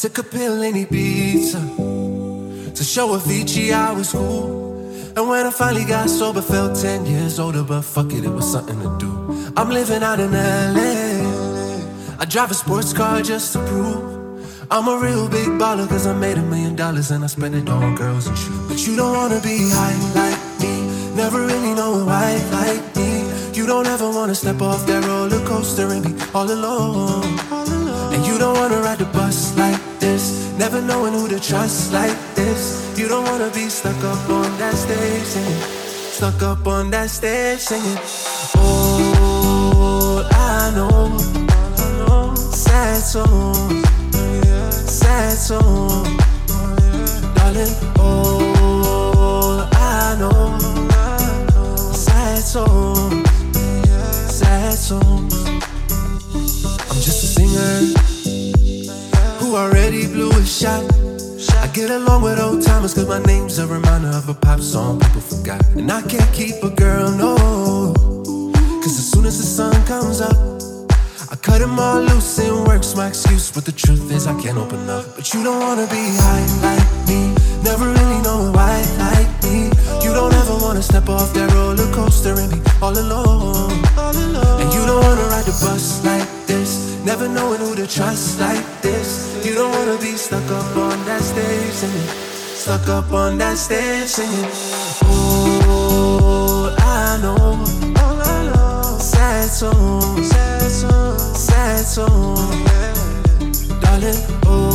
Took a pill in Ibiza to show Avicii I was cool. And when I finally got sober, felt 10 years older, but fuck it, it was something to do. I'm living out in LA. I drive a sports car just to prove I'm a real big baller, cause I made $1 million and I spend it on girls and shoes. But you don't wanna be high like me, never really know why like me. You don't ever wanna step off that roller coaster and be all alone. And you don't wanna ride the bus like this, never knowing who to trust like this. You don't wanna be stuck up on that stage singing, stuck up on that stage singing. All I know, sad songs, sad songs, darling. All I know, sad songs, sad songs. I'm just a singer who already blew a shot. I get along with old timers cause my name's a reminder of a pop song people forgot. And I can't keep a girl, no, cause as soon as the sun comes up, I cut them all loose and work's my excuse. But the truth is I can't open up. But you don't wanna be high like me, never really know why like me. You don't ever wanna step off that roller coaster and be all alone. And you don't wanna ride the bus like this, never knowing who to trust like this. You don't wanna be stuck up on that stage singing, stuck up on that stage singing. All I know, sad songs, sad songs, darling. Oh,